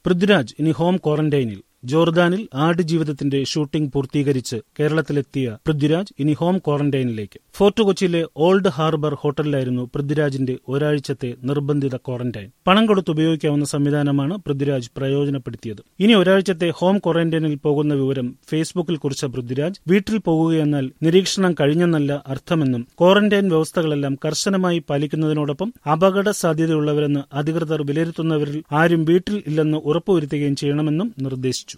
പൃഥ്വിരാജ് ഇനി ഹോം ക്വാറന്റൈനിൽ. ജോർദാനിൽ ആടുജീവിതത്തിന്റെ ഷൂട്ടിംഗ് പൂർത്തീകരിച്ച് കേരളത്തിലെത്തിയ പൃഥ്വിരാജ് ഇനി ഹോം ക്വാറന്റൈനിലേക്ക്. ഫോർട്ട് കൊച്ചിയിലെ ഓൾഡ് ഹാർബർ ഹോട്ടലിലായിരുന്നു പൃഥ്വിരാജിന്റെ ഒരാഴ്ചത്തെ നിർബന്ധിത ക്വാറന്റൈൻ. പണം കൊടുത്ത് ഉപയോഗിക്കാവുന്ന സംവിധാനമാണ് പൃഥ്വിരാജ് പ്രയോജനപ്പെടുത്തിയത്. ഇനി ഒരാഴ്ചത്തെ ഹോം ക്വാറന്റൈനിൽ പോകുന്ന വിവരം ഫേസ്ബുക്കിൽ കുറിച്ച പൃഥ്വിരാജ്, വീട്ടിൽ പോകുകയെന്നാൽ നിരീക്ഷണം കഴിഞ്ഞെന്നല്ല അർത്ഥമെന്നും ക്വാറന്റൈൻ വ്യവസ്ഥകളെല്ലാം കർശനമായി പാലിക്കുന്നതിനോടൊപ്പം അപകട സാധ്യതയുള്ളവരെന്ന് അധികൃതർ വിലയിരുത്തുന്നവരിൽ ആരും വീട്ടിൽ ഇല്ലെന്ന് ഉറപ്പുവരുത്തുകയും ചെയ്യണമെന്നും നിർദ്ദേശിച്ചു.